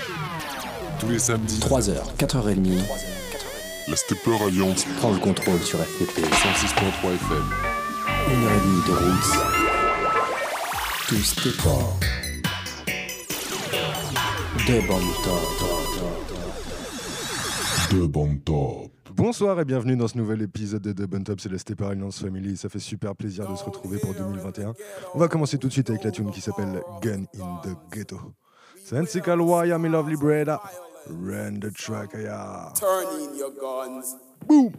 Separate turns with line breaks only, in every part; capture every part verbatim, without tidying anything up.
Tous les samedis,
trois heures, quatre heures trente,
la Stepper Alliance
prend le contrôle sur F P P.
cent six virgule trois F M.
Une heure et demie de roots. Tout Stepper. Deux bandes top.
Deux bandes top.
Bonsoir et bienvenue dans ce nouvel épisode de Dub on Top, c'est la Stepper Alliance Family. Ça fait super plaisir de se retrouver pour deux mille vingt et un. On va commencer tout de suite avec la tune qui s'appelle Gun in the Ghetto. Sensical Wire, my lovely brother. Run the track, yeah.
Turn in your guns.
Boom!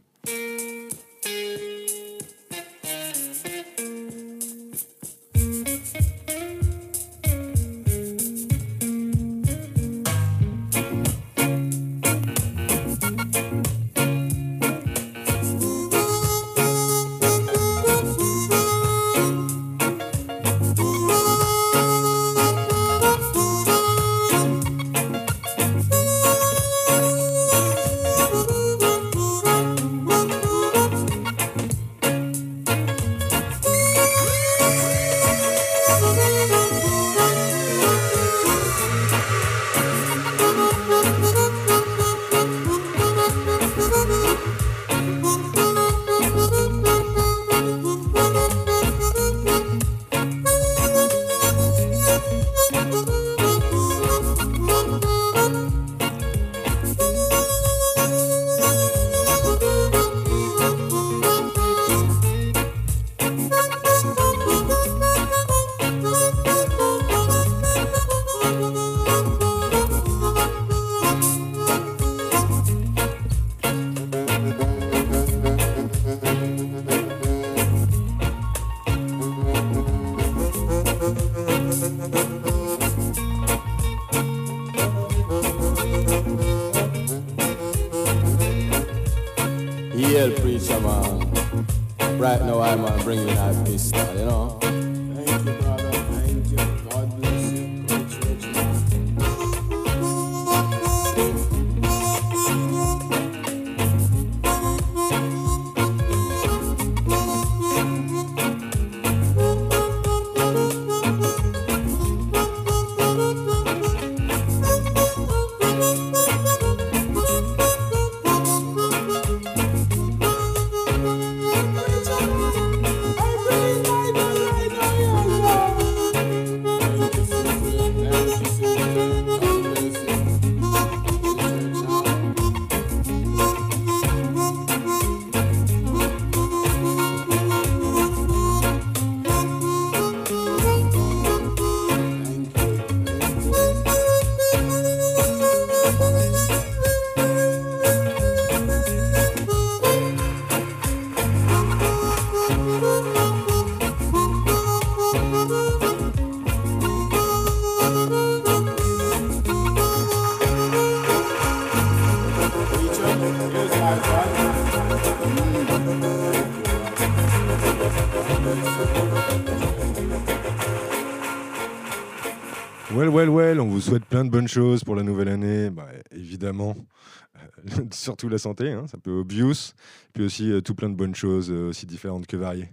Well, well, well, on vous souhaite plein de bonnes choses pour la nouvelle année. Bah, évidemment, euh, surtout la santé, hein, c'est un peu obvious. Puis aussi euh, tout plein de bonnes choses, euh, aussi différentes que variées.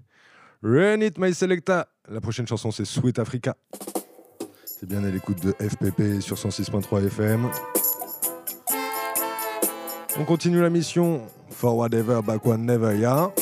Run it, my selecta. La prochaine chanson, c'est Sweet Africa. C'est bien à l'écoute de F P P sur cent six virgule trois F M. On continue la mission. Forward ever, backward never, yeah.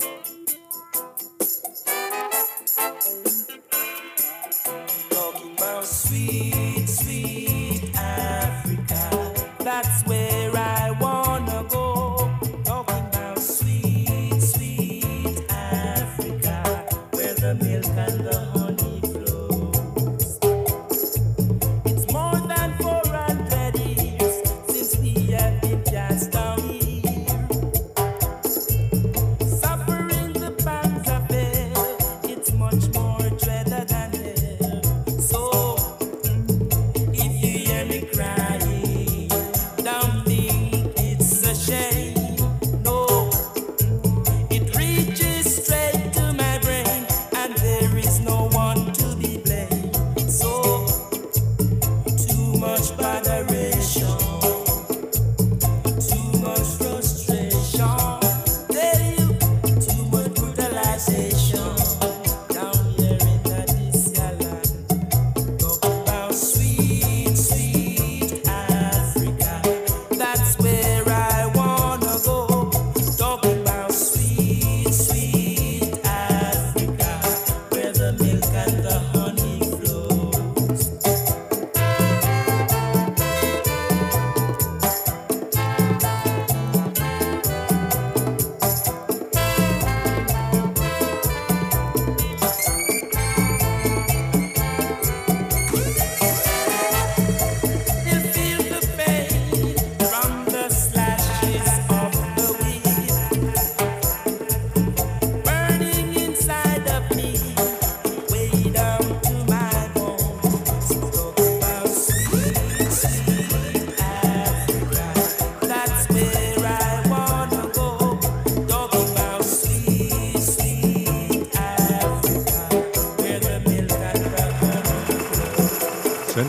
Sweet, sweet Africa, that's where I wanna go. Talking about sweet, sweet Africa, where the milk and the honey flows. It's more than four hundred years since we have been cast down here.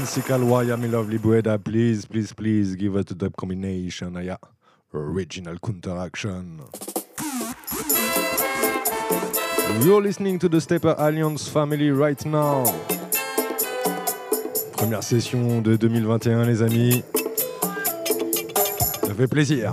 Sickle Wire, my lovely brother, please, please, please give us the dub combination. Yeah. Original counteraction. You're listening to the Stepper Alliance family right now. Première session de deux mille vingt et un, les amis. Ça fait plaisir.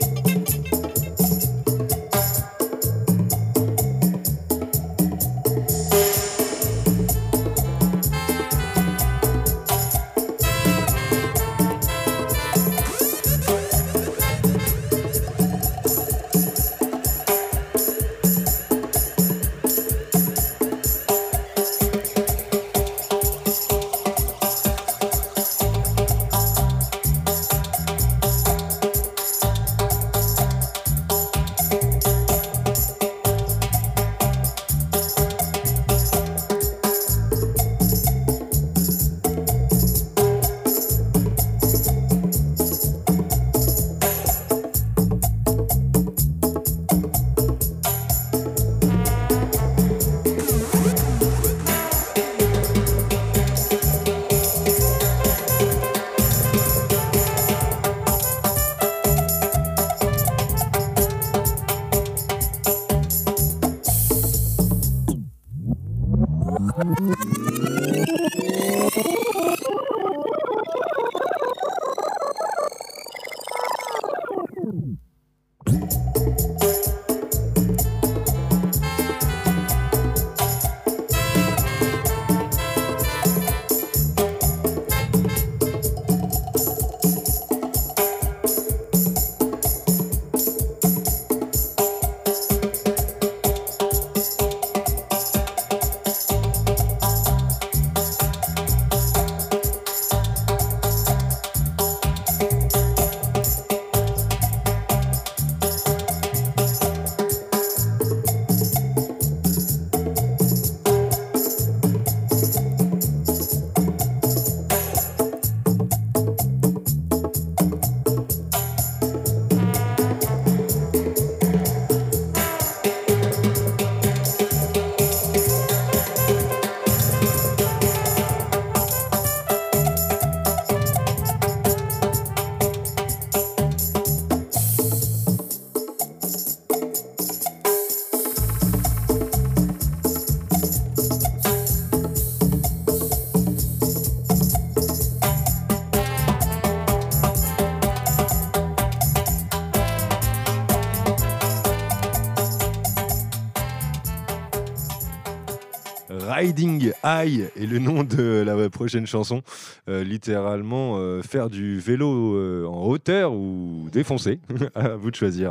Riding High est le nom de la prochaine chanson. Euh, littéralement, euh, faire du vélo euh, en hauteur ou défoncer. À vous de choisir.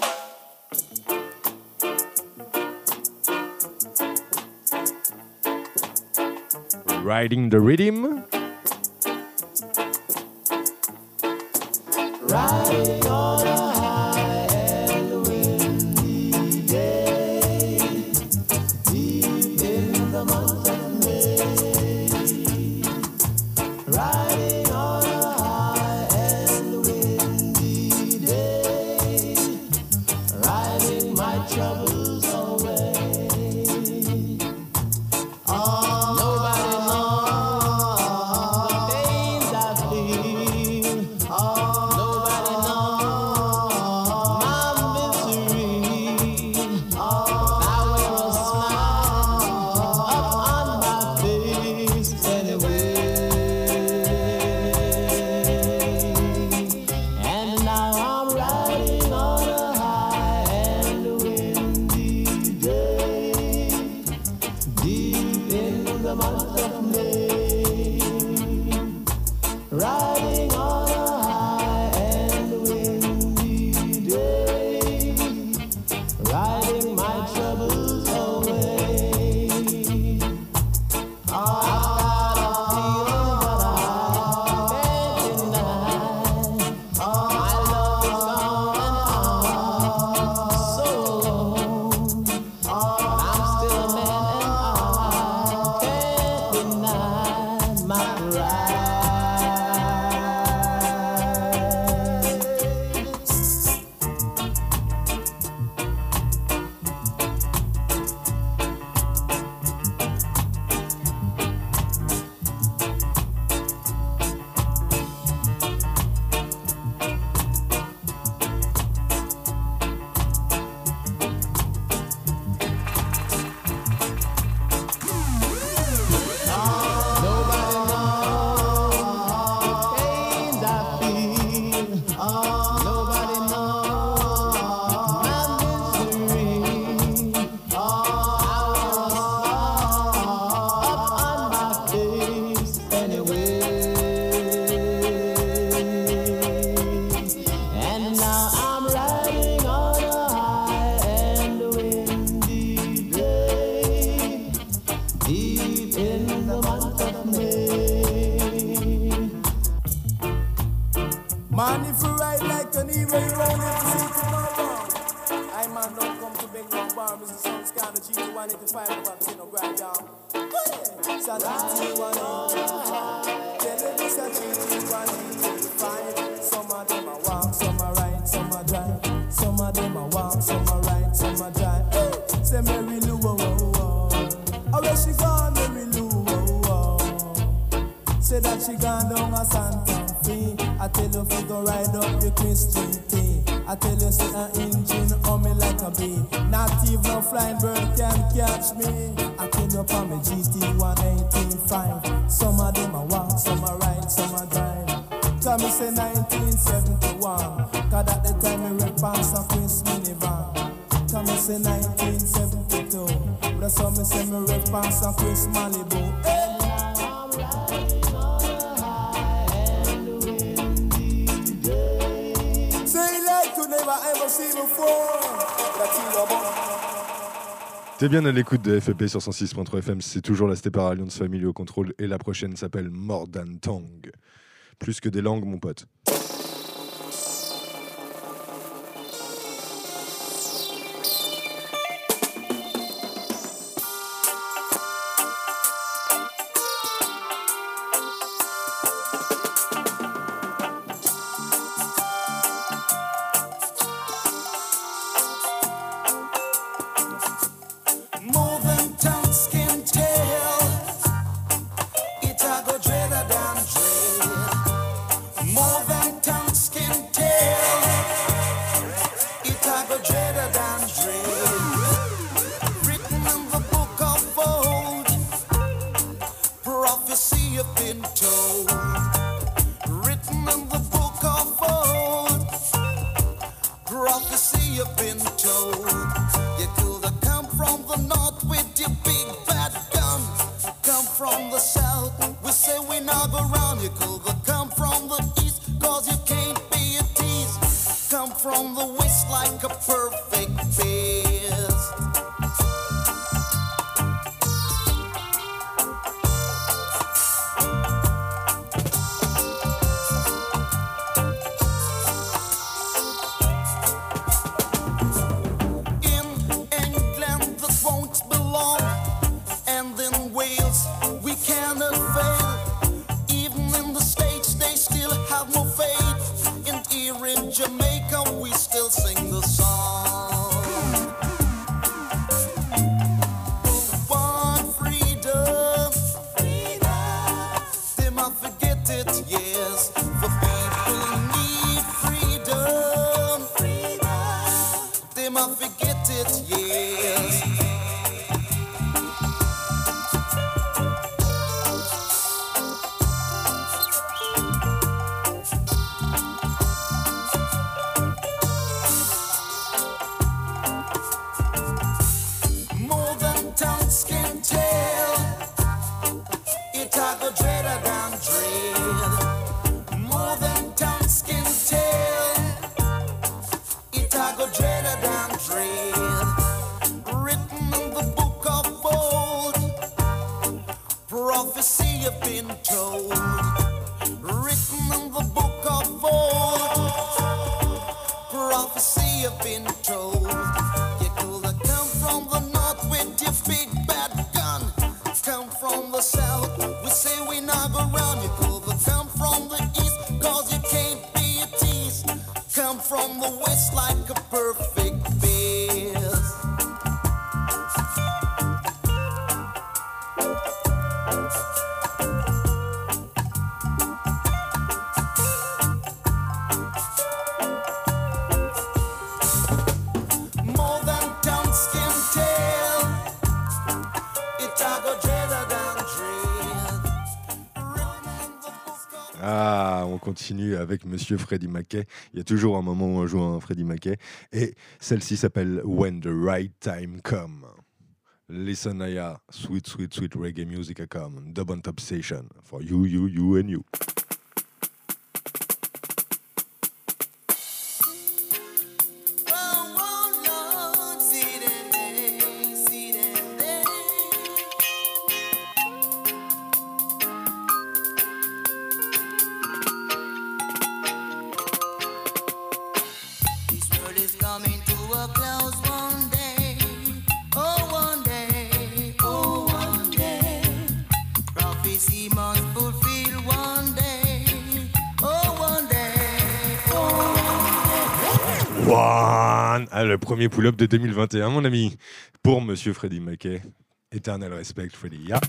Riding the Rhythm.
Riding on a high and windy day, deep in the month of May. Riding on a high and windy day, riding my troubles away. Oh, nobody knows the pains I feel. Oh, nobody knows Man, if you ride like an evil, you won't live to see it tomorrow. I man don't come to beg no bar. Mister Sounds kind of G T one eighty-five, but you know, grind down. It's a G T one eighty-five. Tell them it's a G T one eighty-five. Some of them are walk, some are ride, some are drive. Some of them are walk, some are ride, some are drive. Hey, say Mary Lou, oh, oh, oh. Oh, where she gone, Mary Lou, oh, oh. Say that she gone down a Santa Fe. I tell you if you go ride up your Christian tea. I tell you see an engine on me like a bee. Not even a flying bird can catch me. I tell you for me G T one eighty-five. Some of them are walk, some are ride, some are drive. Tell me say nineteen seventy-one. Cause at the time me rep on some Chris minivan. Tell me say nineteen seventy-two. But that's how me say me rep on some Chris Malibu. Hey.
T'es bien à l'écoute de F E P sur cent six point trois F M, c'est toujours la Stepper Alliance Family au contrôle et la prochaine s'appelle More Than Tongue. Plus que des langues, mon pote. Continue avec Monsieur Freddie Mackay. Il y a toujours un moment où on joue un Freddie Mackay. Et celle-ci s'appelle When the Right Time Come. Listen Aya, sweet, sweet, sweet reggae music a come. Dub on top station for you, you, you and you. One. Ah, le premier pull-up de deux mille vingt et un, mon ami. Pour Monsieur Freddie Mackay. Eternal respect, Freddie. Yeah.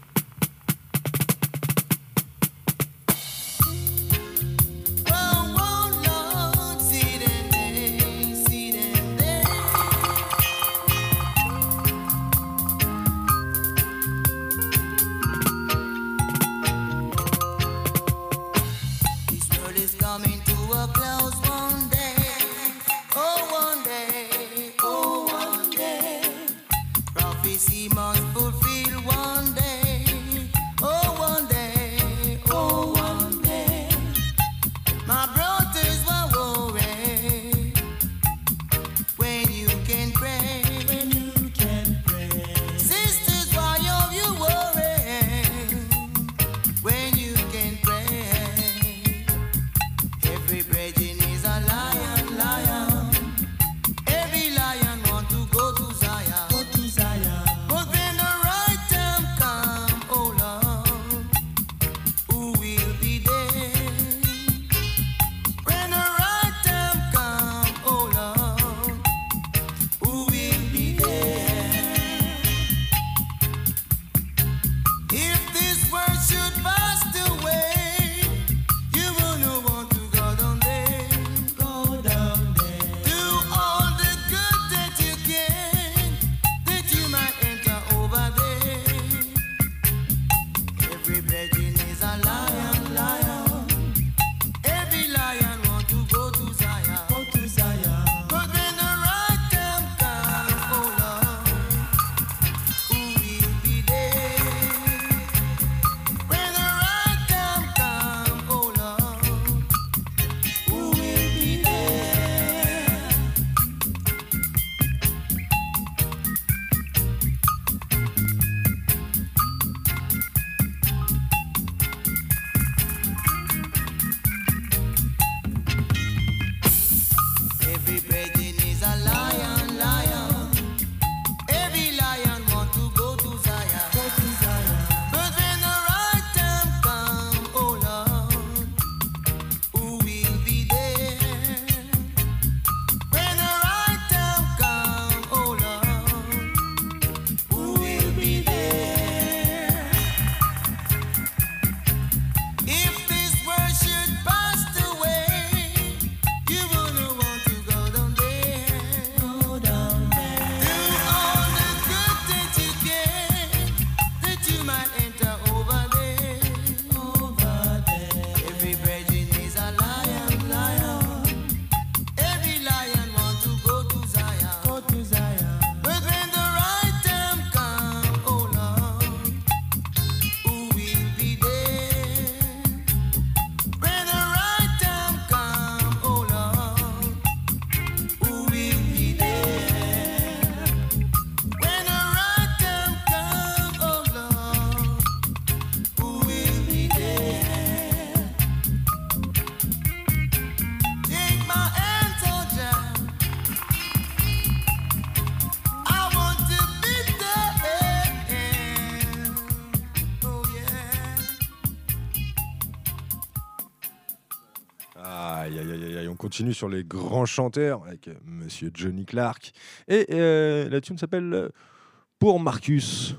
On continue sur les grands chanteurs avec Monsieur Johnny Clark. Et euh, la tune s'appelle euh, Pour Marcus.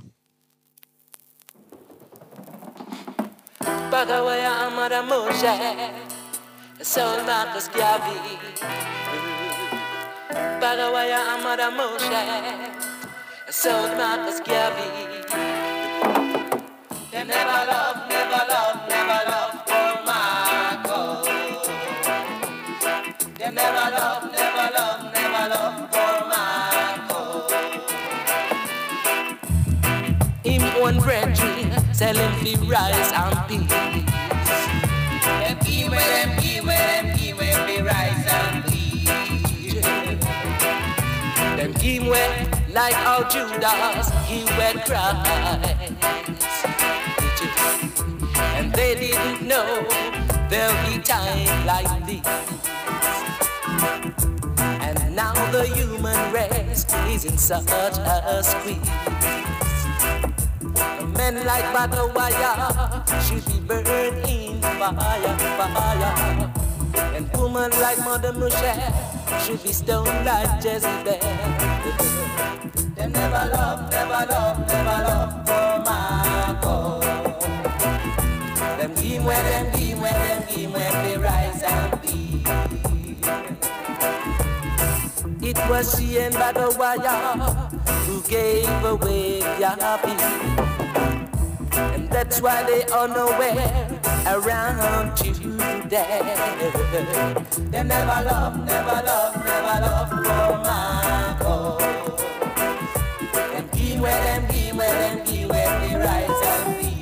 Bagawaya Amada Moshe, Soul Marcus Garvey. Bagawaya Amada Moshe, Soul Marcus Garvey. They never love, never love, never love for Marcus. They never love, never love, never love for Marcus. Him one brethren selling the rice and peas. Them give me, them give me, them give me the rice and peas. Them give me like how Judas he went Christ. And they didn't know there'll be time like this. And now the human race is in such a squeeze. Men like Bagawaya should be burned in fire, fire. And women like Mother Moshe should be stoned like Jezebel. Them never love, never love, never love for my God. Them give where them give where them give where they rise and be. It was she and Bagawaya who gave away Yapi, and that's why they are nowhere around today. They never love, never love, never love for my God. And give where them, give where them, give where they rise and be.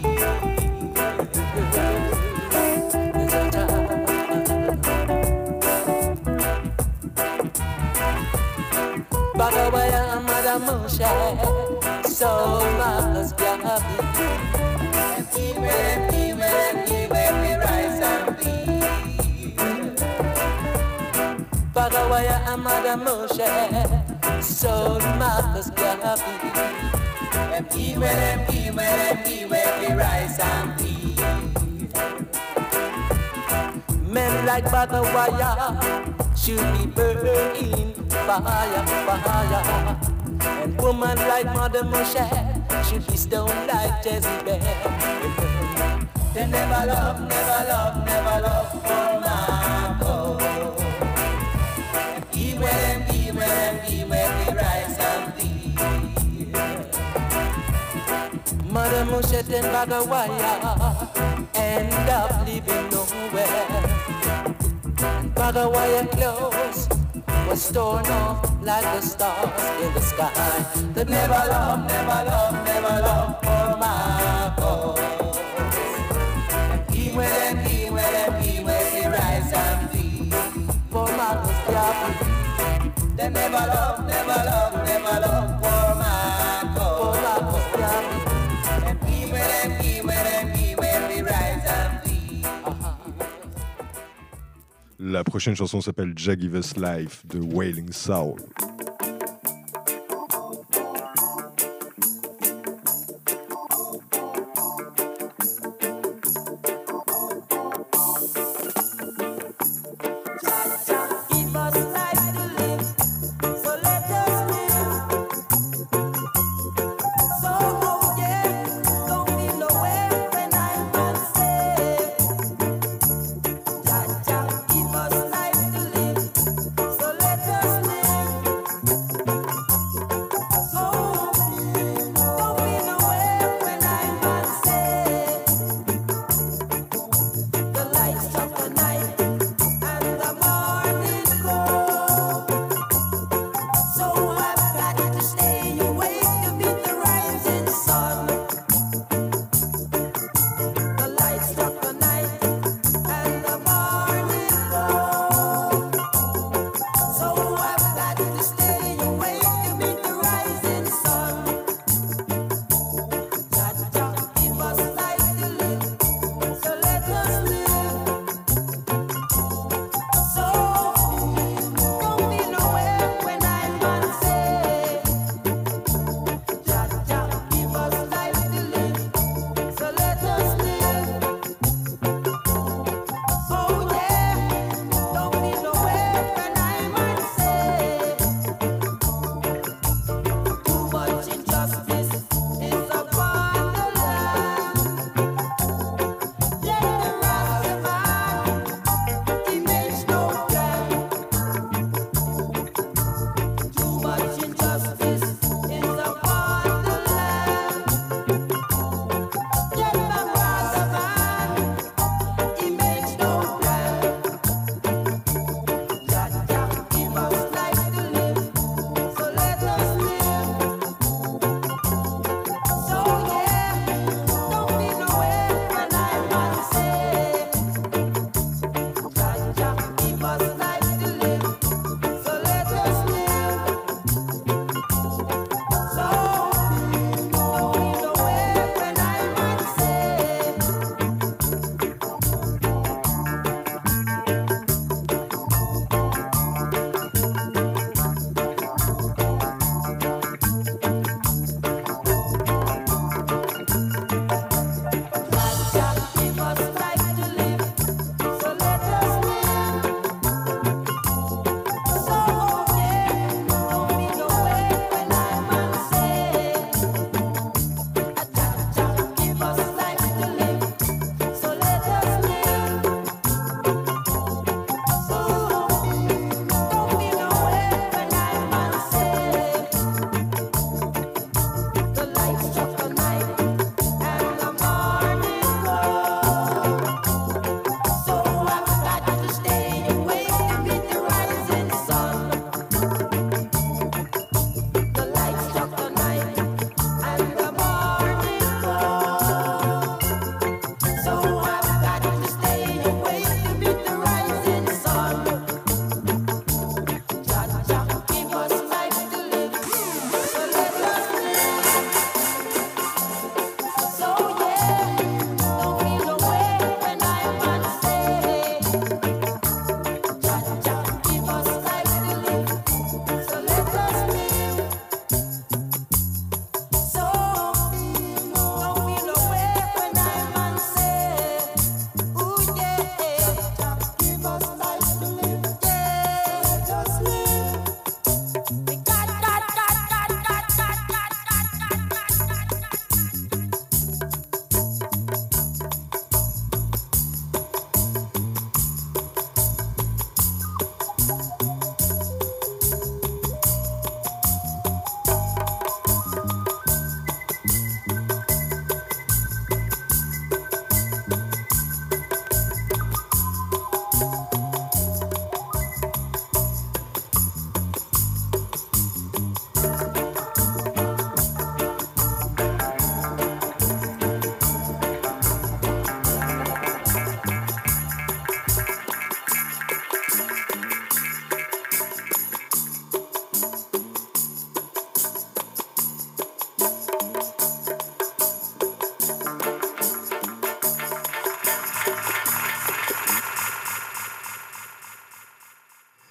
Bagawaya Mother Moshe, so much Yapi. And give where them, give where them, give where they rise and be. Bagawaya Amada Moshe, so Marcus Gabi. And give where them, give where them, give where they rise and be. Men like Bagawaya should be burning fire, fire. And woman like Mother Moshe should be stoned like Jezebel. They never love, never love, never love for my God. And give where them, give where them, give where they rise and be. Mother Moshe and Bagawaya end up living nowhere. Bagawaya clothes was torn off like the stars in the sky. That never love, never love, never love for my God. And give where them, give where them, give where they rise and be. For my God, they never love, never love, never love for my God. For my God, and give where them, give where them, give where they rise and be.
La prochaine chanson s'appelle Jah Give Us Life de Wailing Soul.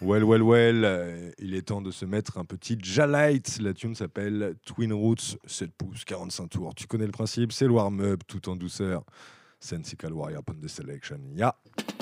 Well, well, well, euh, il est temps de se mettre un petit Jalite. La tune s'appelle Twin Roots, sept pouces, quarante-cinq tours. Tu connais le principe, c'est le warm-up tout en douceur. Sensical Warrior upon the selection. Ya.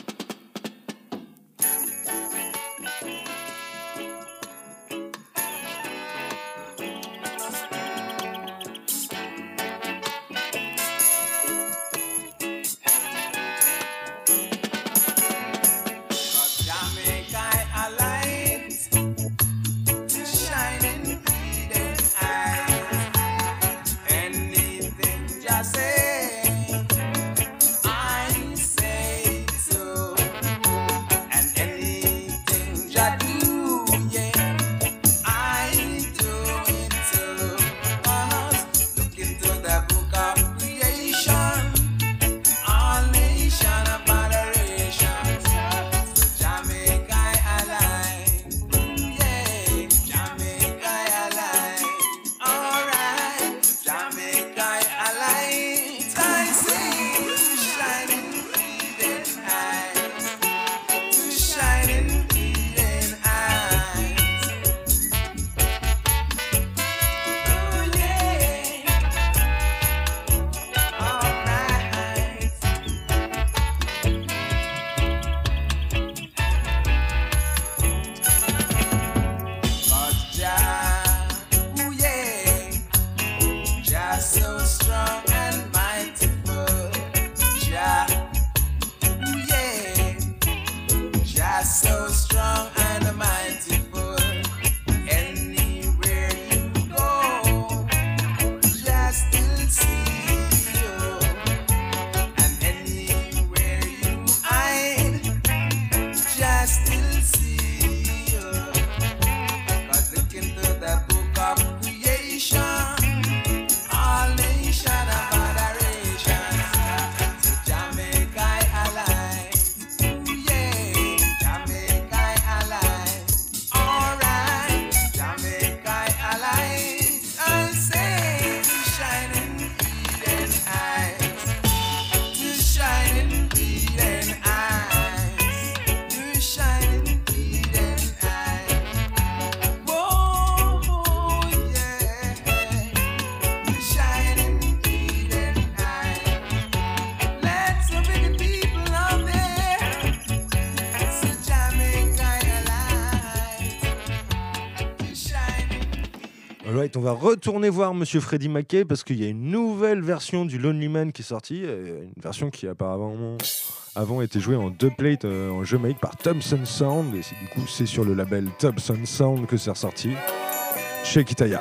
Alright, on va retourner voir Monsieur Freddie Mackay parce qu'il y a une nouvelle version du Lonely Man qui est sortie, une version qui apparemment avant était jouée en deux plates euh, en Jamaïque par Thompson Sound et c'est, du coup c'est sur le label Thompson Sound que c'est ressorti chez Kitaya.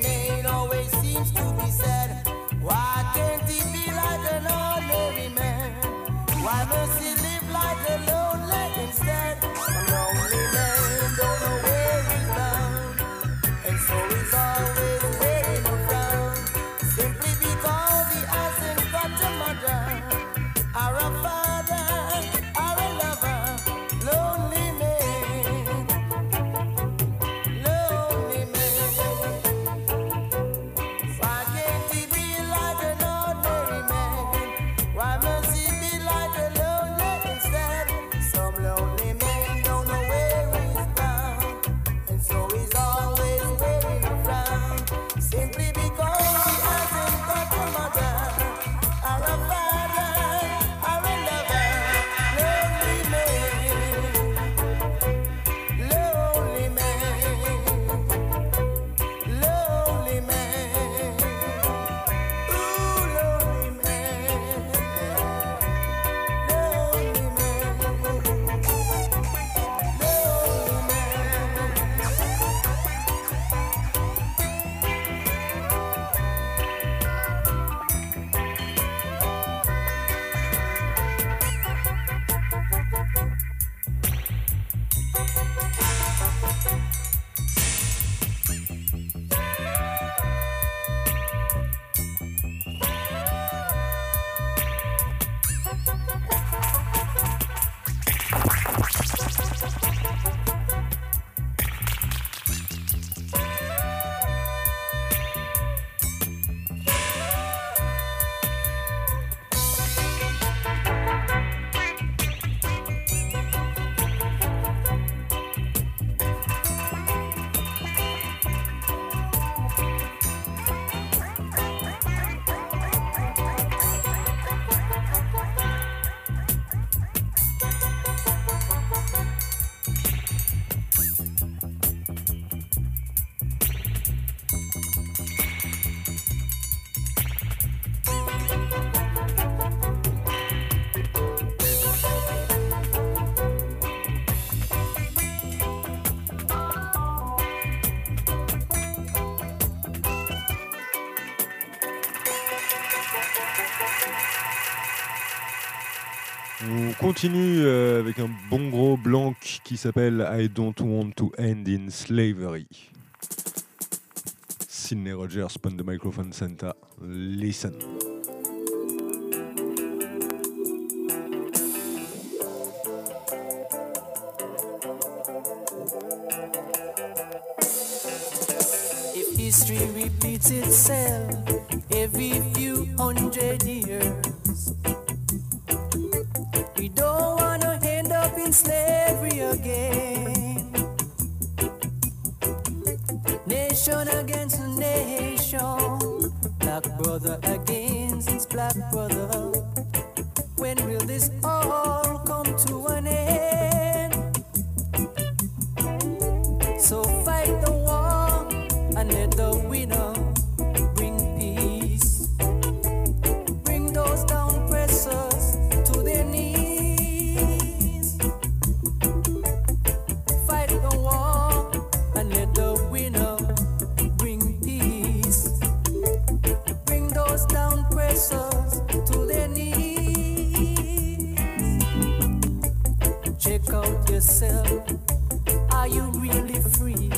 Why can't he be like an ordinary man?
On continue euh, avec un bon gros blanc qui s'appelle I Don't Want to End in Slavery. Sidney Rogers, Pon the Microphone Center. Listen.
If history repeats itself every few hundred years, we don't want to end up in slavery again. Nation against nation, black brother against black brother. When will this all come to an end? So fight the war and let the winner bring peace. Bring those down pressers to their knees. Fight the war and let the winner bring peace. Bring those down pressers to their knees. Check out yourself. Are you really free?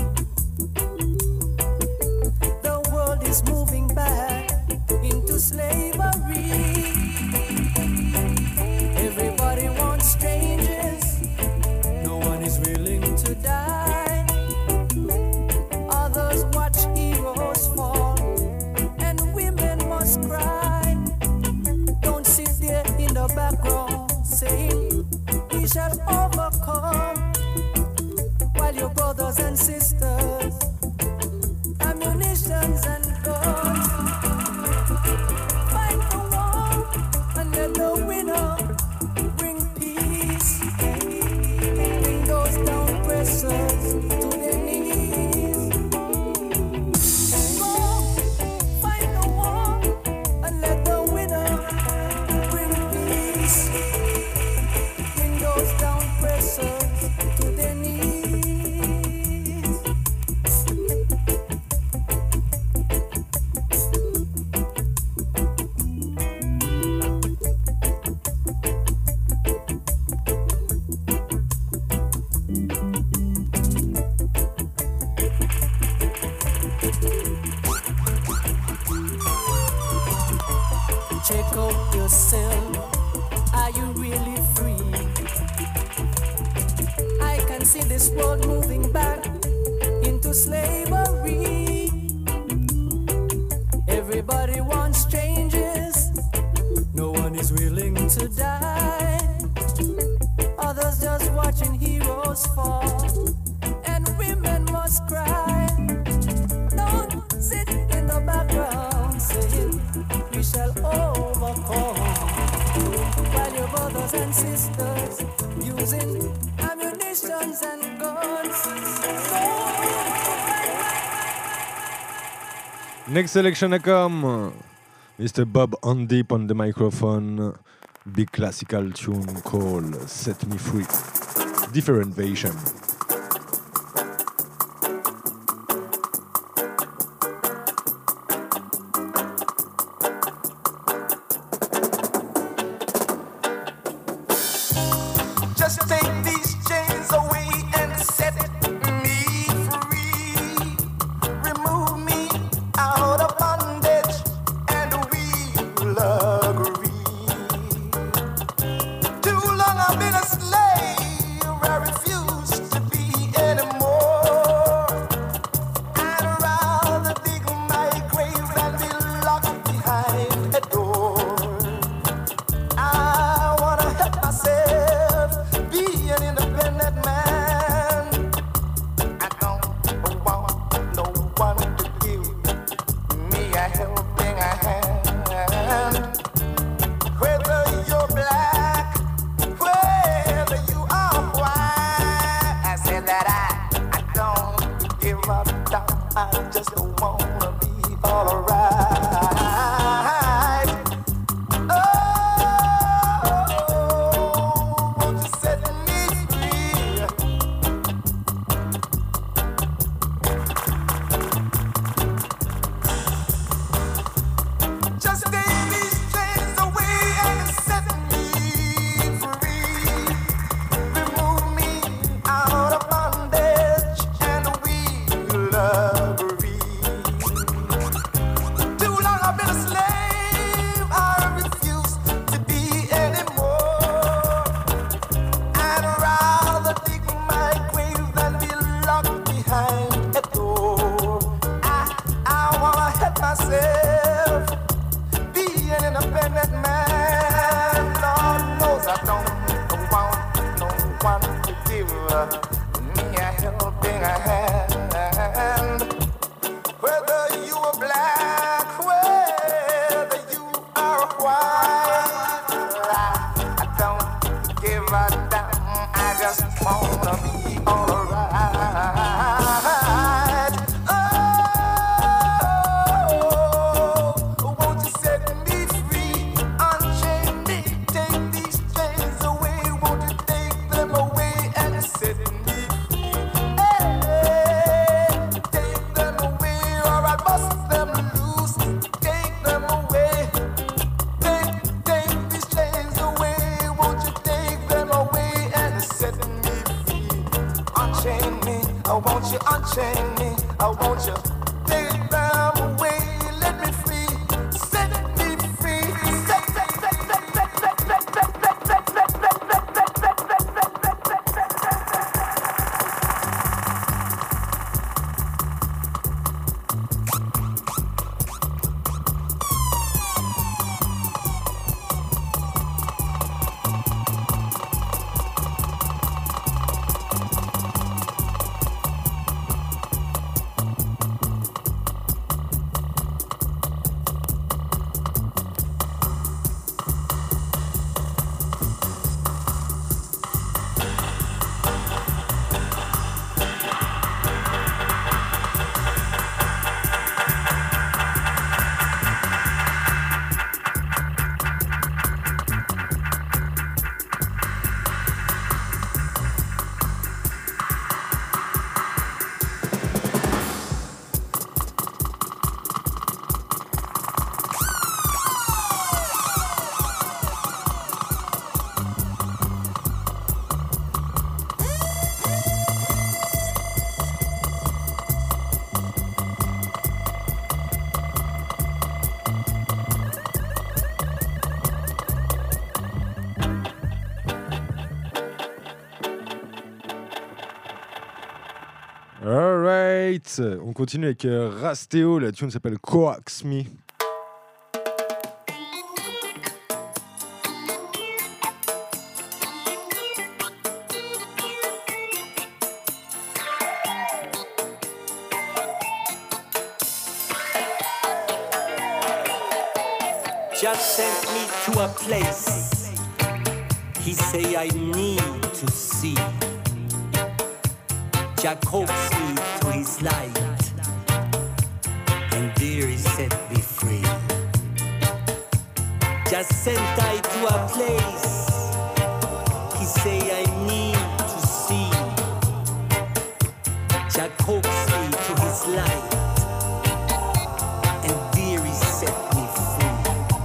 The world is moving back into slavery. Everybody wants strangers. No one is willing to die. Others watch heroes fall, and women must cry. Don't sit there in the background saying we shall overcome, while your brothers and sisters, ammunitions and guns, fight the war and let the winner bring peace. Bring those down pressers to their knees. Go fight the war and let the winner bring peace. Bring those down pressers to their knees. Check out yourself. Are you really free? I can see this world moving back into slavery. Everybody wants changes. No one is willing to die. Others just watching heroes fall, and women must cry. Don't sit in the background saying we shall overcome, while your brothers and sisters using ammunitions and guns.
Next selection I come. Mister Bob Andy on the microphone. Big classical tune called Set Me Free. Different version.
Just take these chains away and set me free. Remove me out of bondage and we'll agree. Too long I've been a slave, I refuse to be anymore. I'd rather dig my grave than be locked behind a door. I wanna help myself be an independent man. I don't want no one to give me a helping hand. Whether you're black, whether you are white, I said that I, I don't give a damn. I just wanna be alright. Just take these chains away and set me free. myself, be an independent man. Lord knows I don't want no one to give me a helping hand. Whether you are black, whether you are white, I, I don't give a damn. I just wanna be alright. Won't you unchain me? I want you take them away, let me free, set me free. Set, set, set, set, set, set, set, set, set, set, set, set,
Alright, on continue avec euh, Rastéo, la tune s'appelle Coax Me.
Just sent me to a place he say I need to see. Jah coax me to his light, and there he set me free. Just sent I to a place he say I need to see. Jah coax me to his light, and there he set me free.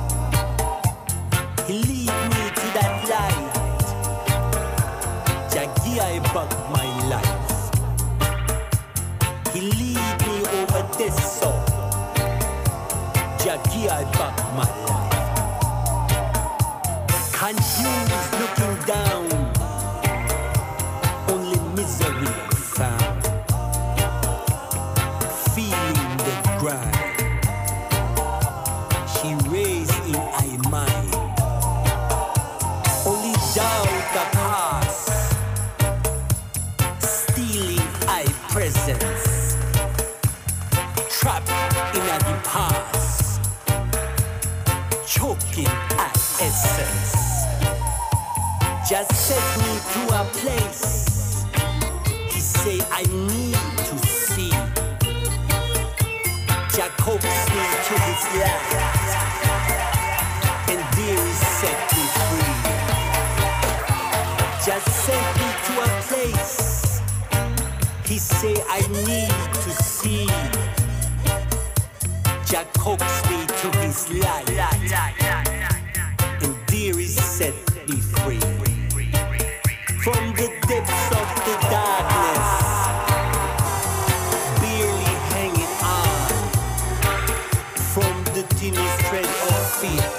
He lead me to that light. Jah give I back my life. He lead me over this soul. Jah give I back my life. Confused looking down, only misery found. Feeling the grind, she raised in I mind. Only doubt the past, stealing I presence. Trapped in a the past, choking at essence. Just set me to a place he say I need to see. Jah coax me to his light, and there he set me free. Just set me to a place he say I need to see. Jah coax me to his light, and there he set me free. From the depths of the darkness, barely hanging on. From the thinnest thread of fear,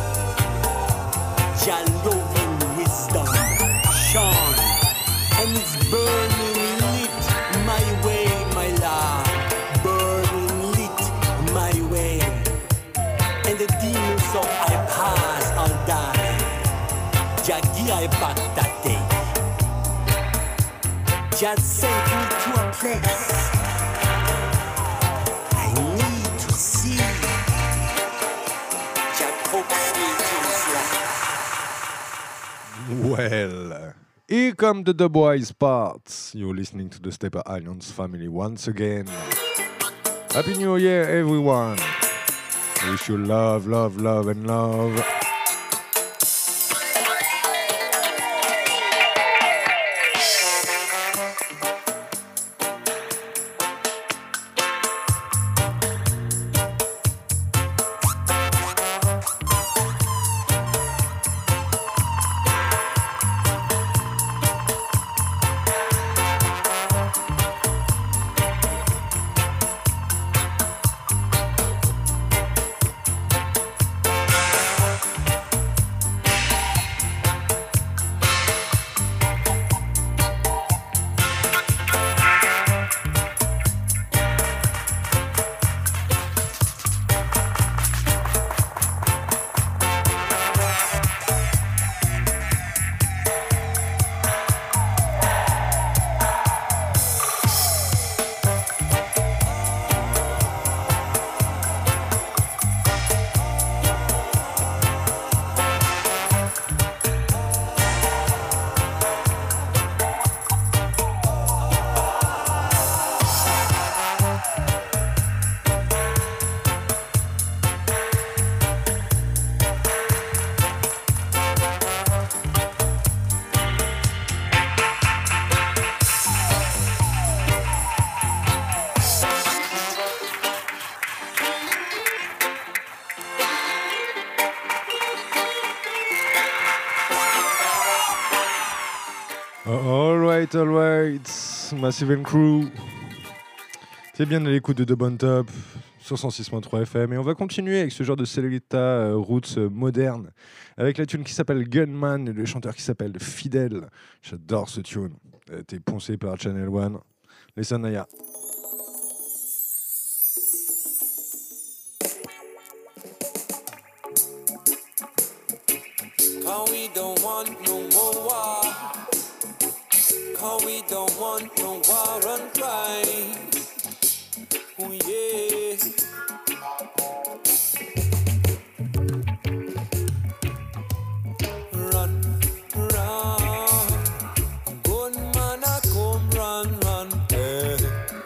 Jah loving wisdom shone, and it's burning lit my way, my Lord. Burning lit my way. way back that day. Just sent me to a place I need to see. Just coax me to his life.
Well, here come the dubwise parts. You're listening to the Stepper Alliance family once again. Happy New Year, everyone. Wish you love, love, love, and love. Alright, alright, Massive and Crew. C'est bien à l'écoute de The Bon Top sur cent six virgule trois F M. Et on va continuer avec ce genre de Selecta euh, roots euh, moderne, avec la tune qui s'appelle Gunman et le chanteur qui s'appelle Fidel. J'adore ce tune. Elle a été poncé par Channel One. Listen Naya.
Cause we don't want no more war. Cause we don't want no war and crime. Oh yeah. Run, run. Gunman a come run, run. Eh.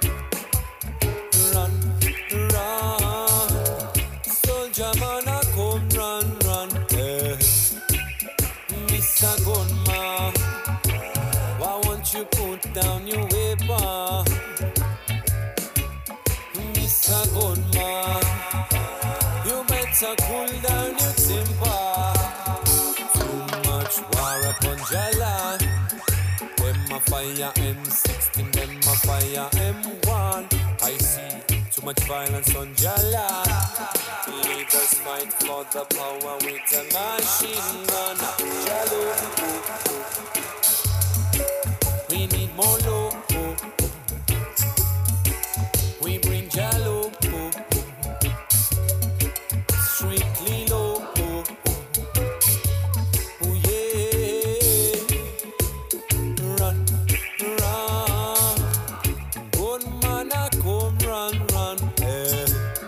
Run, run. Soldier man a come run, run. Eh. Mister Gunman, why won't you put down your weapon? Mister Gunman, you better cool down your temper. Too much war upon your land. Them a fire M sixteen, them a fire M one. I see too much violence on your land. Leaders fight for the power with a machine gun. Jalo, we need more low. We bring Jalo, strictly low. Oh yeah, run, run. Gunman a come run, run. Eh.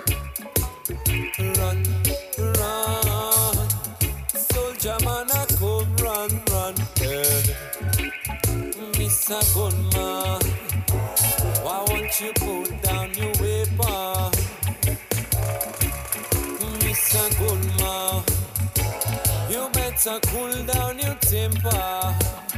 Run, run. Soldier man a come run, run. Eh. Mister Gunman, why won't you put down your weapon? Mister Gunman, you better cool down your temper.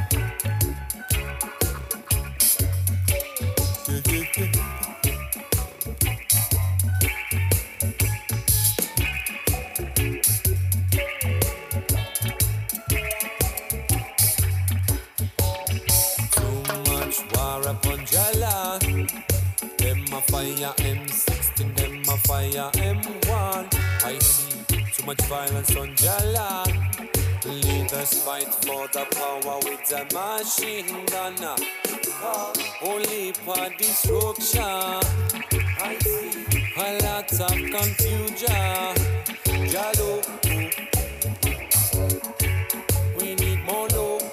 War upon Jala, them a fire M sixteen, them a fire M one. I see too much violence on Jala. Leaders fight for the power with the machine gun. Only for destruction. I see a lot of confusion. Jalo, we need more love.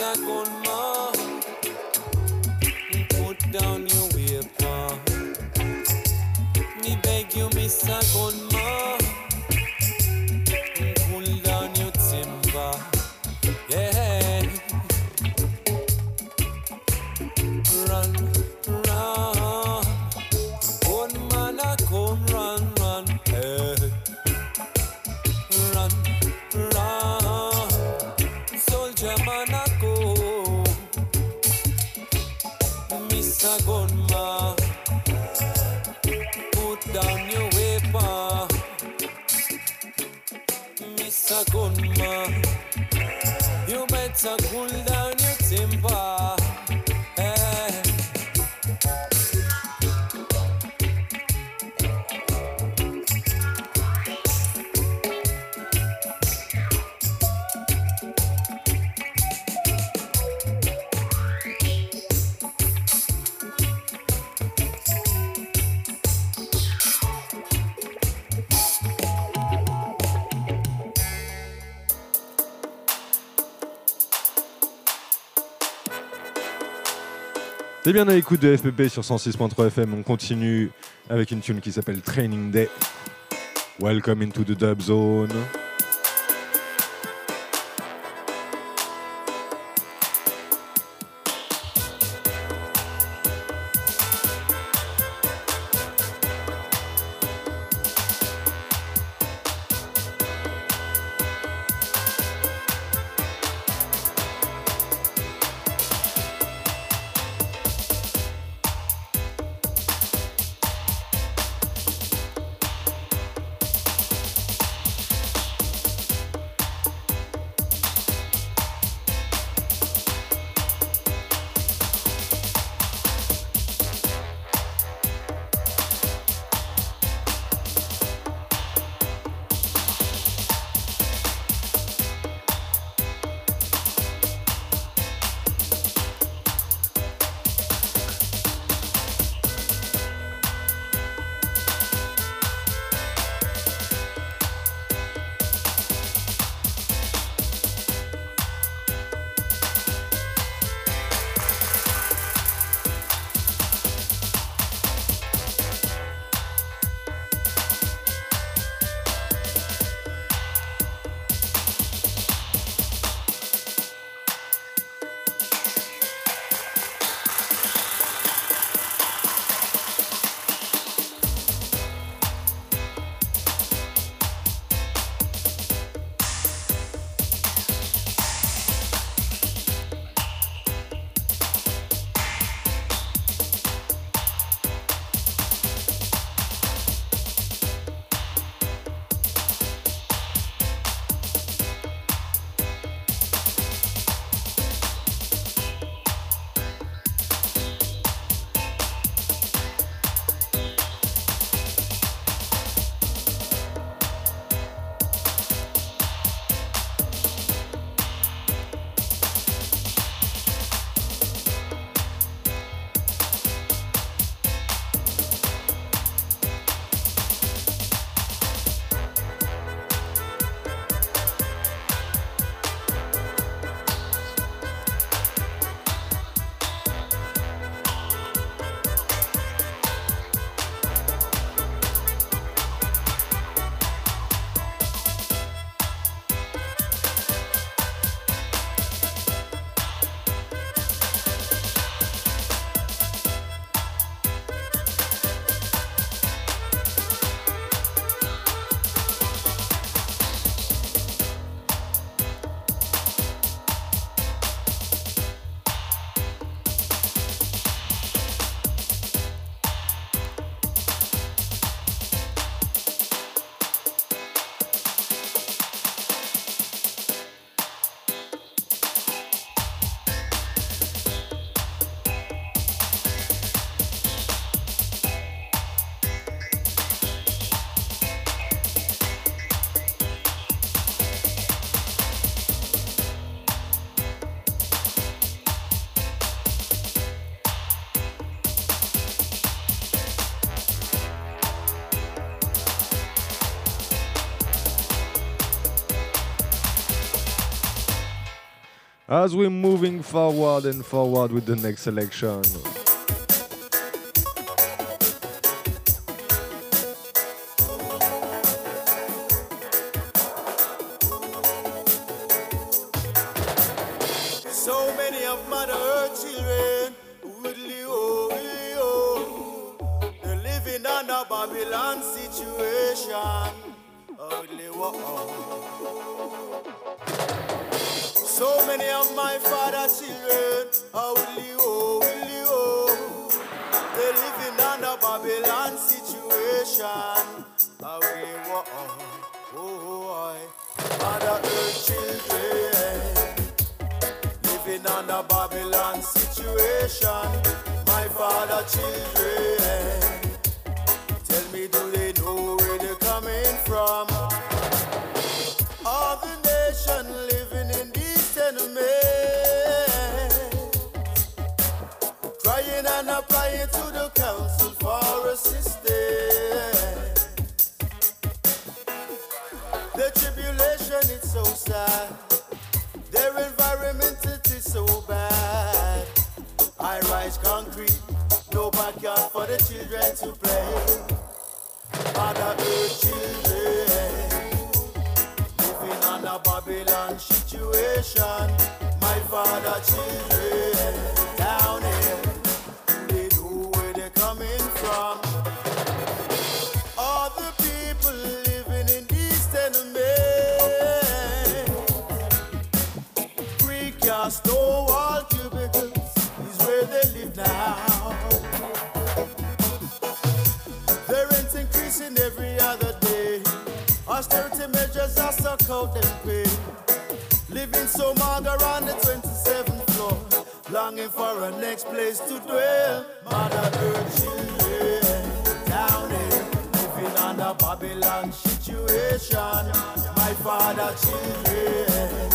a gunman. Put down your weapon. Me beg you, Mister Gunman. Pull down your timber. Yeah. Run, run. Gunman a come run, run. Hey. Run, run. Soldier man a go. Mister Gunman, put down your weapon. Mister Gunman, you better cool down your temper. Hey.
T'es bien à l'écoute de F P P sur cent six point trois F M. On continue avec une tune qui s'appelle Training Day. Welcome into the dub zone. As we're moving forward and forward with the next selection.
So many of Mother Earth children, widdly oh, widdly oh, they're living under Babylon situation. Oh, widdly oh. So many of my father's children, oh, widdly oh, widdly oh, they're living under Babylon situation. Oh, widdly oh, oh, oh, Mother Earth children. Living under Babylon situation, my father children. Tell me, do they know where they're coming from? All the nation living in these tenements, crying and applying to the council for assistance. The tribulation, it's so sad. Their environment, it is so bad. I rise concrete, no backyard for the children to play. Mother Earth children, living on a Babylon situation. My father children, down here, they know where they're coming from. All the people living in these tenements, no wall cubicles is where they live now. The rent's increasing every other day. Austerity measures are suck out them pay. Living so mager on the twenty-seventh floor, longing for a next place to dwell. Mother Earth children, down there, living on a Babylon situation. My father children,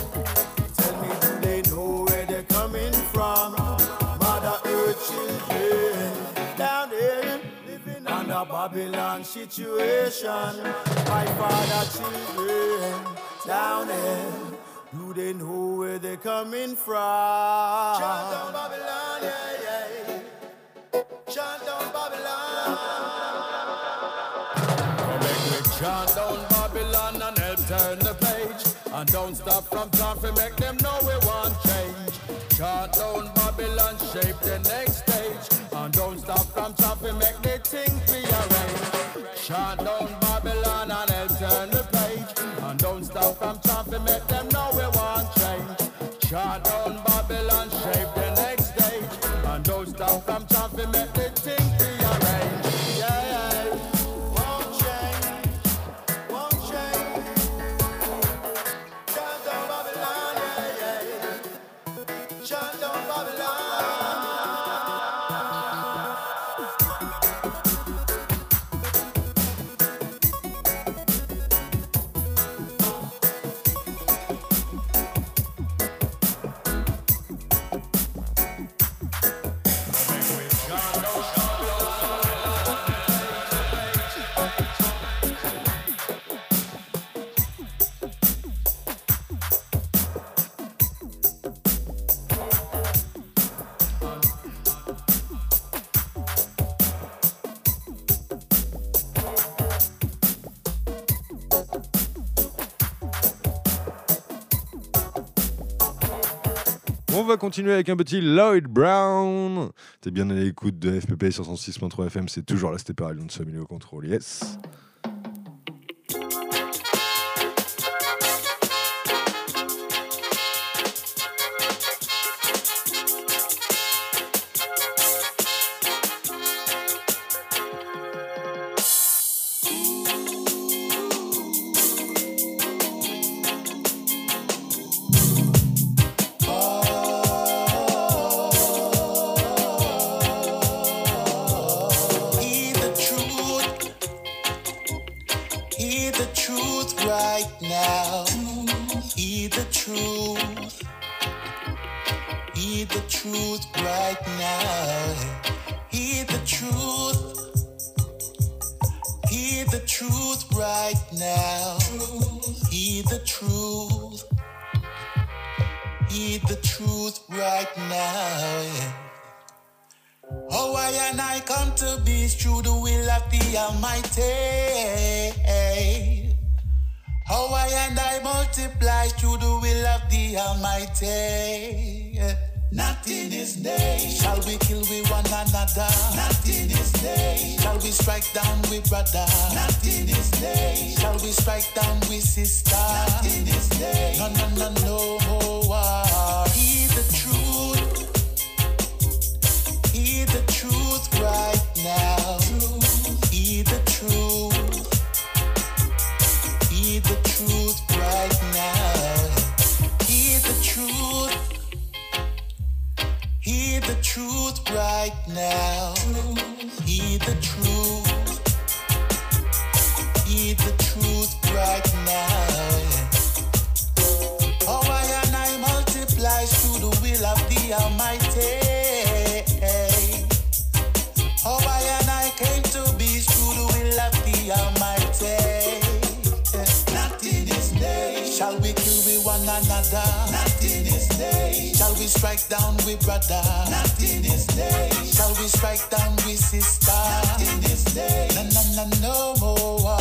coming from Mother Earth children, down there living under Babylon situation. My father children, down there, do they know where they're coming from? Chant down Babylon, yeah, yeah. Chant down Babylon.
Come make me chant down Babylon and help turn the page. And don't stop from time to make them know we want change. Chant down Babylon, shape the next stage. And don't stop from time to make the thing rearrange. Chant down Babylon and help turn the page. And don't stop from time to make them know we want change. Chant down Babylon, shape the next stage. And don't stop from time to make the thing rearrange. Yeah, yeah.
On va continuer avec un petit Lloyd Brown. T'es bien à l'écoute de F P P sur cent six point trois F M, c'est toujours la Stepper Alliance Family au contrôle, yes.
heed the truth right now. Yeah. Oh, I and I come to be through the will of the Almighty. Oh, I and I multiply through the will of the Almighty. Yeah. Not in His name shall we kill we one another. Not in His name shall we strike down we brother. Not in His name shall we strike down we sister. Not in His name. No, no, no, no more. Heed the truth. Heed the truth right now. Heed the truth. Heed the truth right now. Heed the truth. Heed the truth right now. Heed the truth. Heed the truth right now. Oh, I and I multiply through the will of the Almighty. Oh, I and I came to be through the will of the Almighty. Not in His name shall we kill we one another. Not in His name shall we strike down we brother. Not in His name shall we strike down we sister. Not in His name. No, no, no, no more.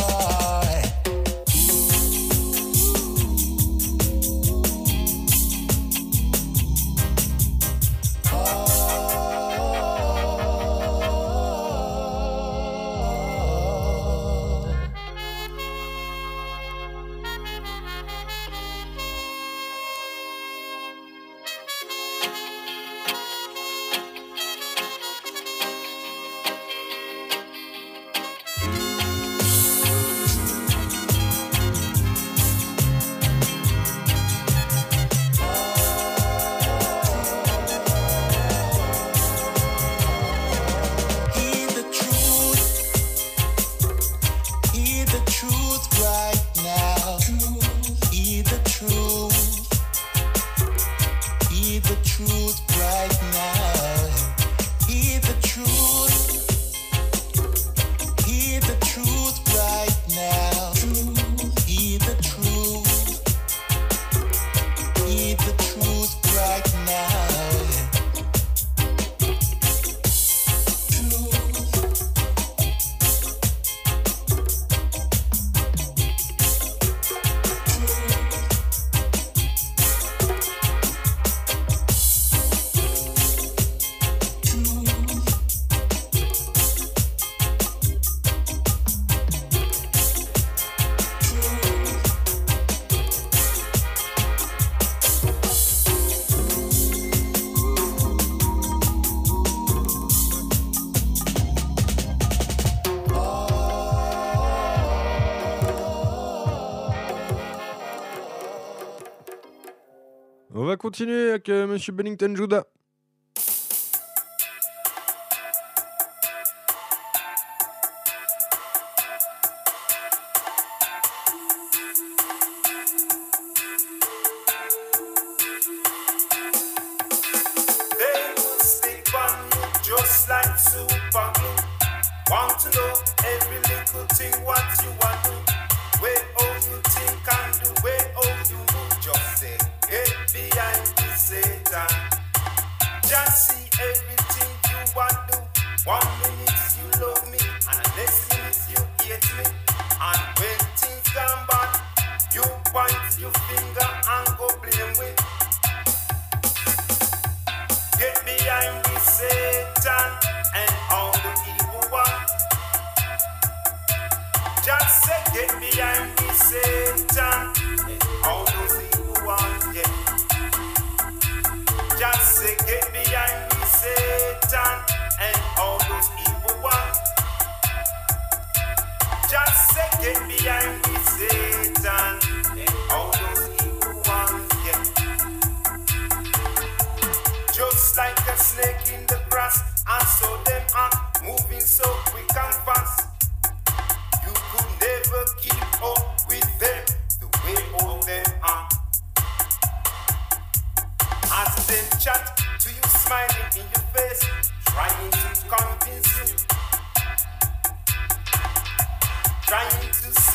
On va continuer avec euh, Monsieur Bennington Judah.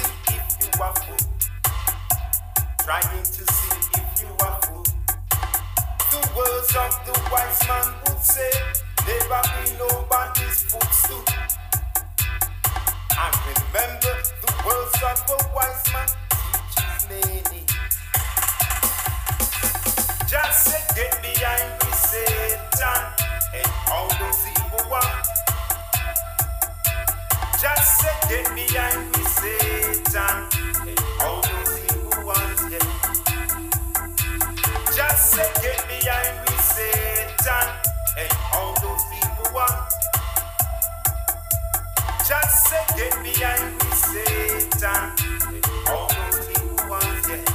Trying to see if you are full. words of the wise man would say, never be nobody's footstool. And remember, the words of the wise man teaches many. Just say, get behind me, Satan, and all those evil ones. Just say, get behind me, Satan, and all those evil ones, yeah. Just say, get behind me, Satan, and all those evil ones. Just say, get behind me, Satan, and all those evil ones, yeah.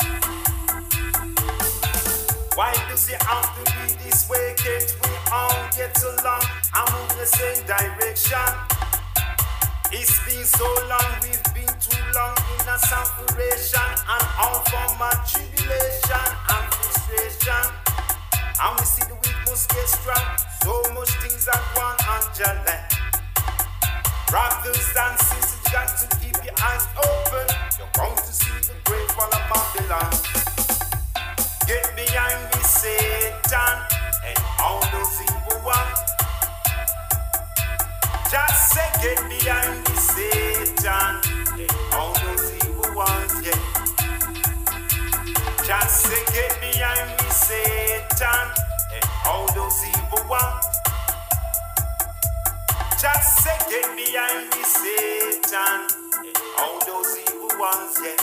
Why does it have to be this way? Can't we all get along and move the same direction? It's been so long, we've been too long in a separation, and all from my tribulation and frustration. And we see the weak must get strong, so much things are gone on your land. Brothers and sisters, you got to keep your eyes open. You're going to see the great fall of Babylon. Get behind me, Satan, and all those evil ones. Just say, get behind me, Satan, and all those evil ones, yeah. Just say, get behind me, Satan, and all those evil ones. Just say, get behind me, Satan, and all those evil ones, yeah.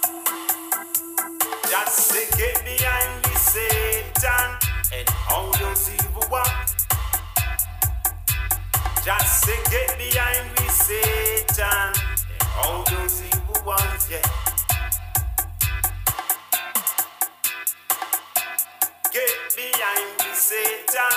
Just say, get behind me, Satan, and all those evil ones. Just say, get behind me, Satan, and all those evil ones, yeah. Get behind me, Satan.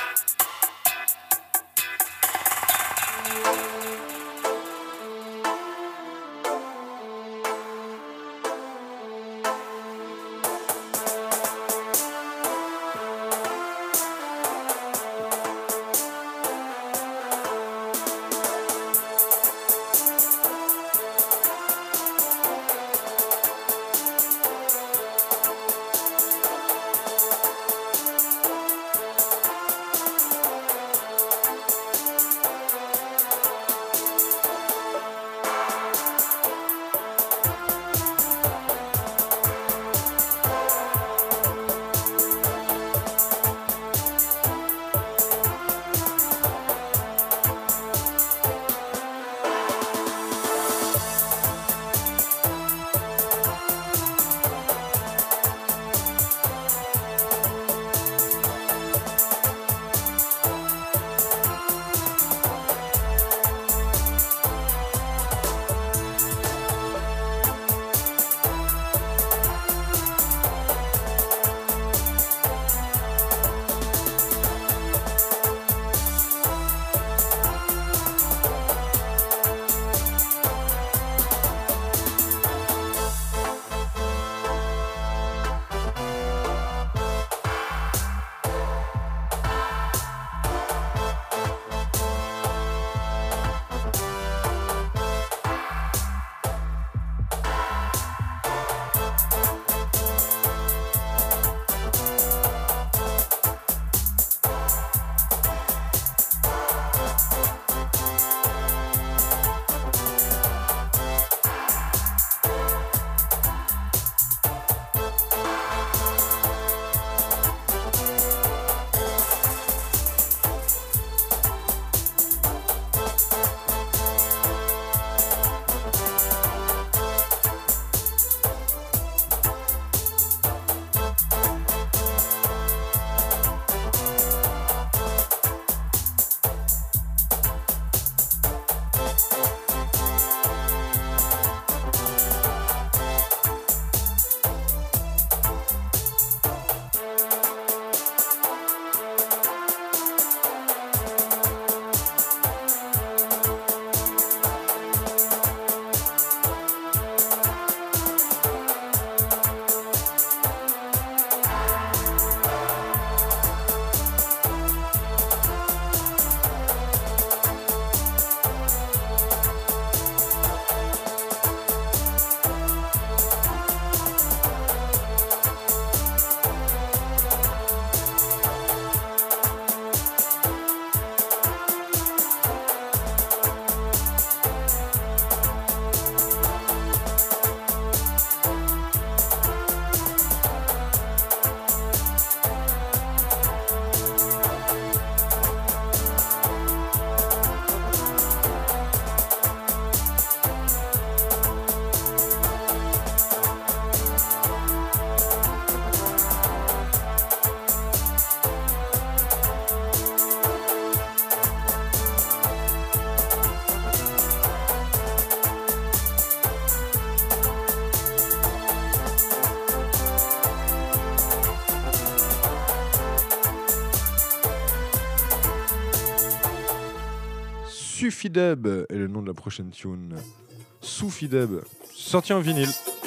Sufideb est le nom de la prochaine tune. Soufideb, sorti en vinyle.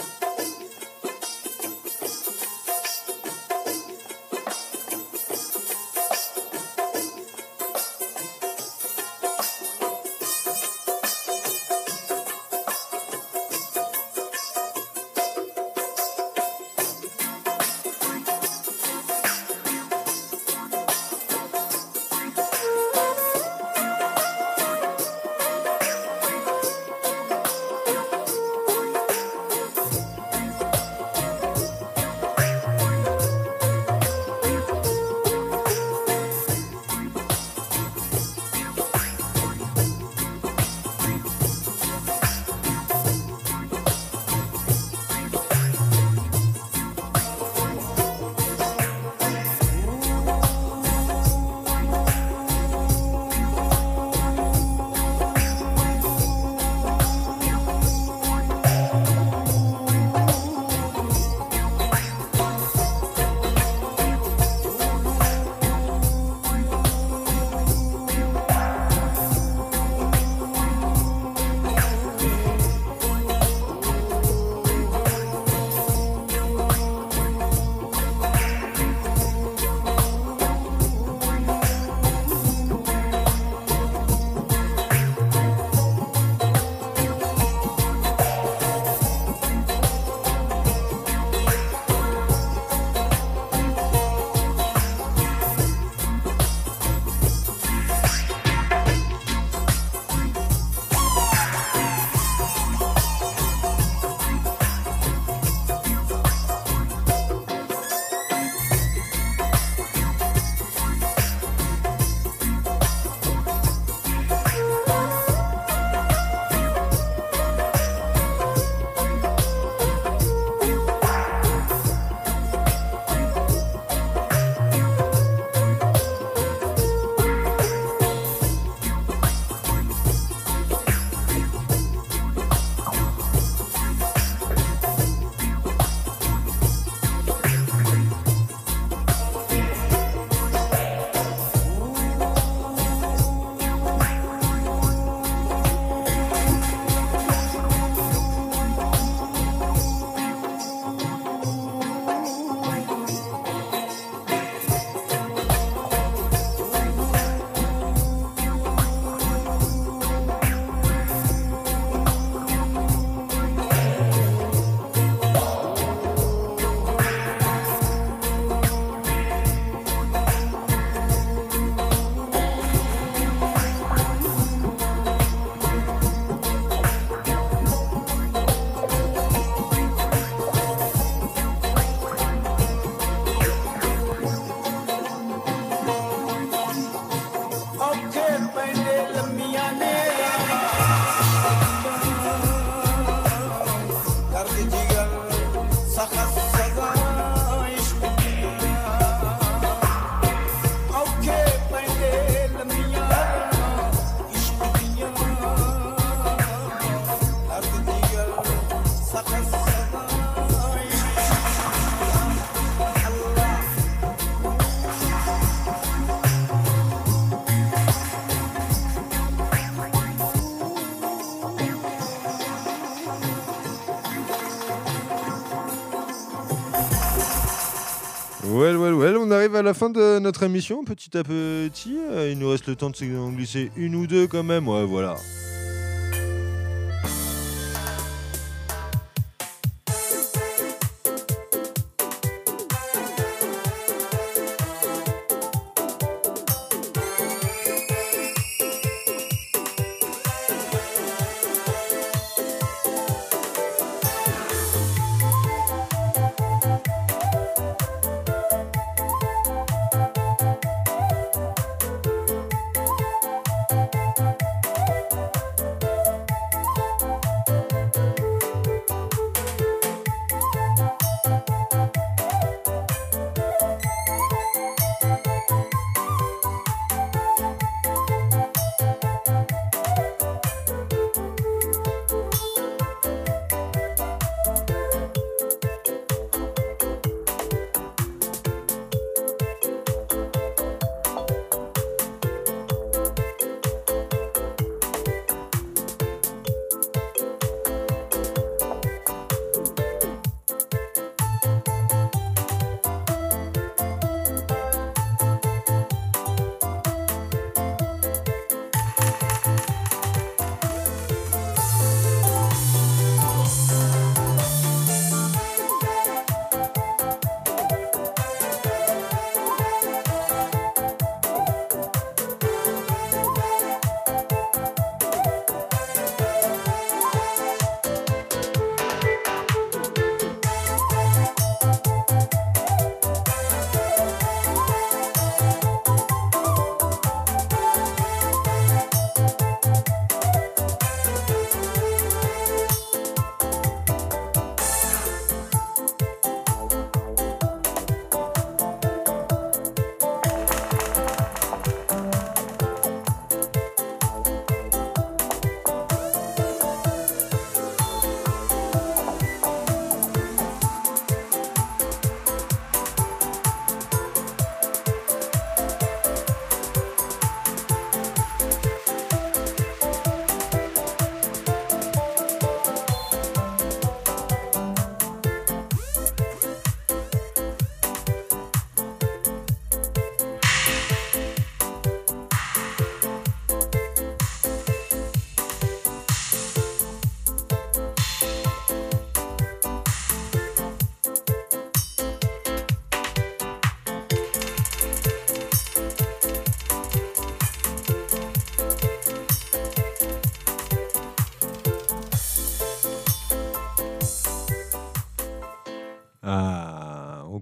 Well, well, well, on arrive à la fin de notre émission, petit à petit. Il nous reste le temps de s'en glisser une ou deux quand même. Ouais, voilà.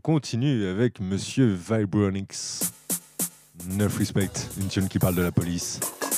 continue avec Monsieur Vibronix. Enough Respect, une tune qui parle de la police.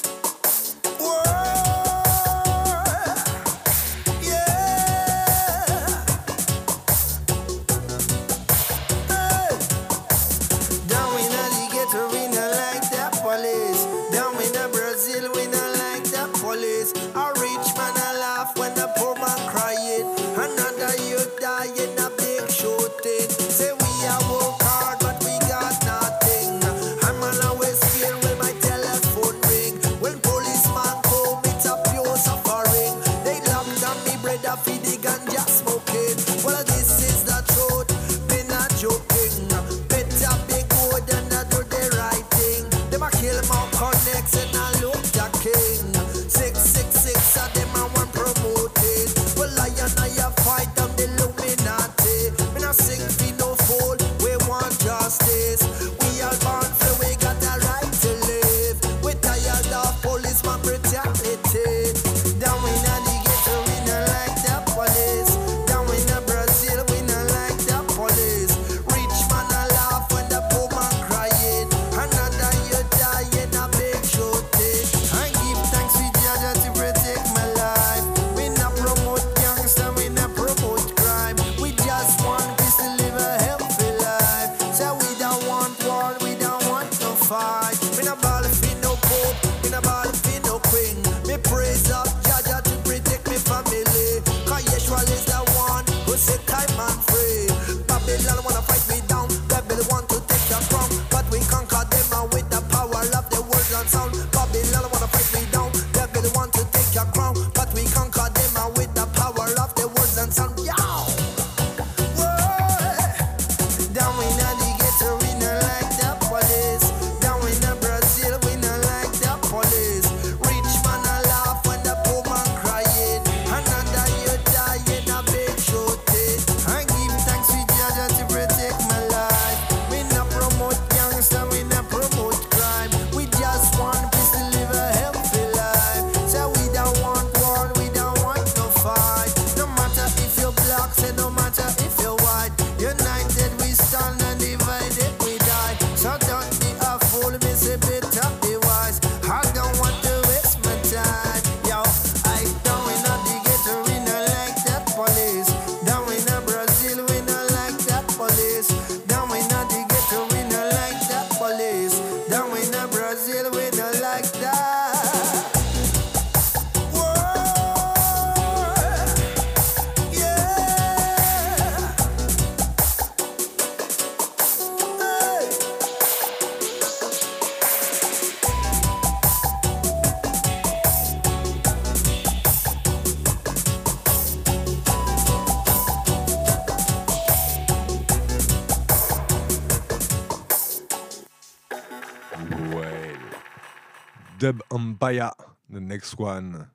Dub Empire, the next one.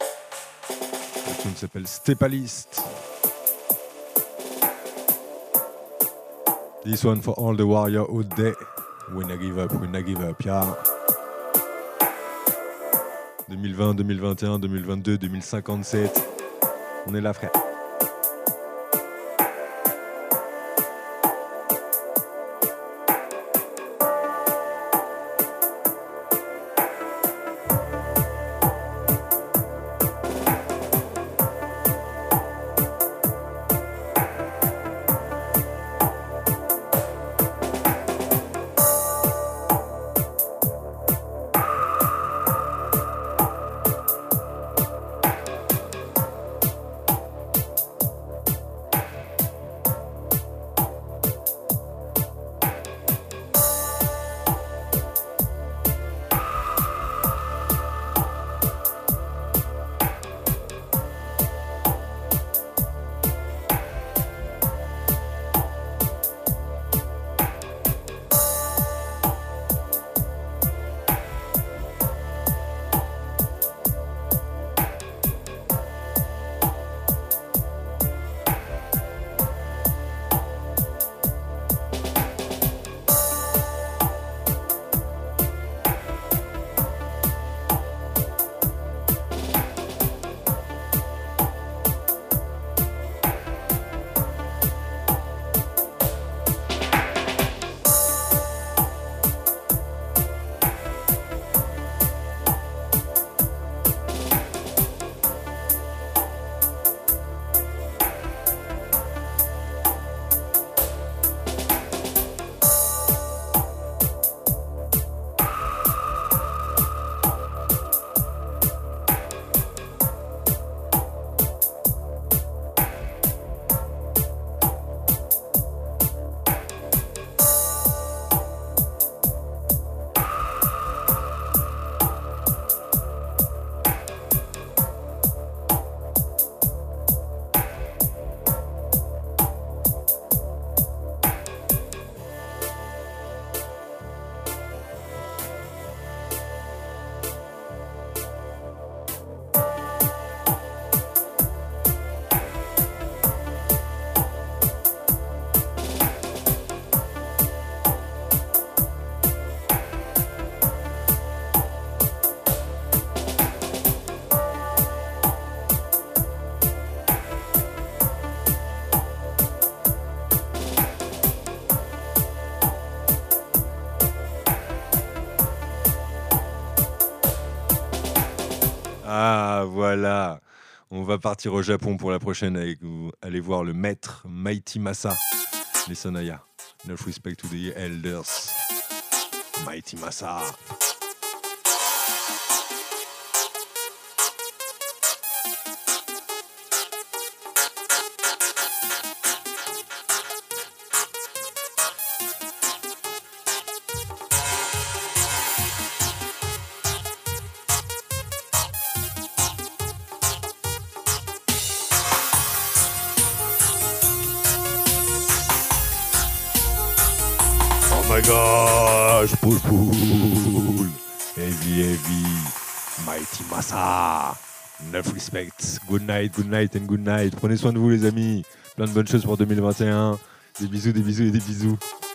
La tune s'appelle Stepalist. This one for all the warriors out there. We not give up, we not give up, yeah. deux mille vingt, deux mille vingt et un, deux mille vingt-deux, deux mille cinquante-sept. On est là, frère. Ah, voilà. On va partir au Japon pour la prochaine avec vous. Allez voir le maître Mighty Massa. Les Sonaya. No respect to the elders. Mighty Massa. Oh my gosh, pull pull, heavy heavy, Mighty Massa, enough respect, good night, good night and good night, prenez soin de vous les amis, plein de bonnes choses pour deux mille vingt et un, des bisous, des bisous et des bisous.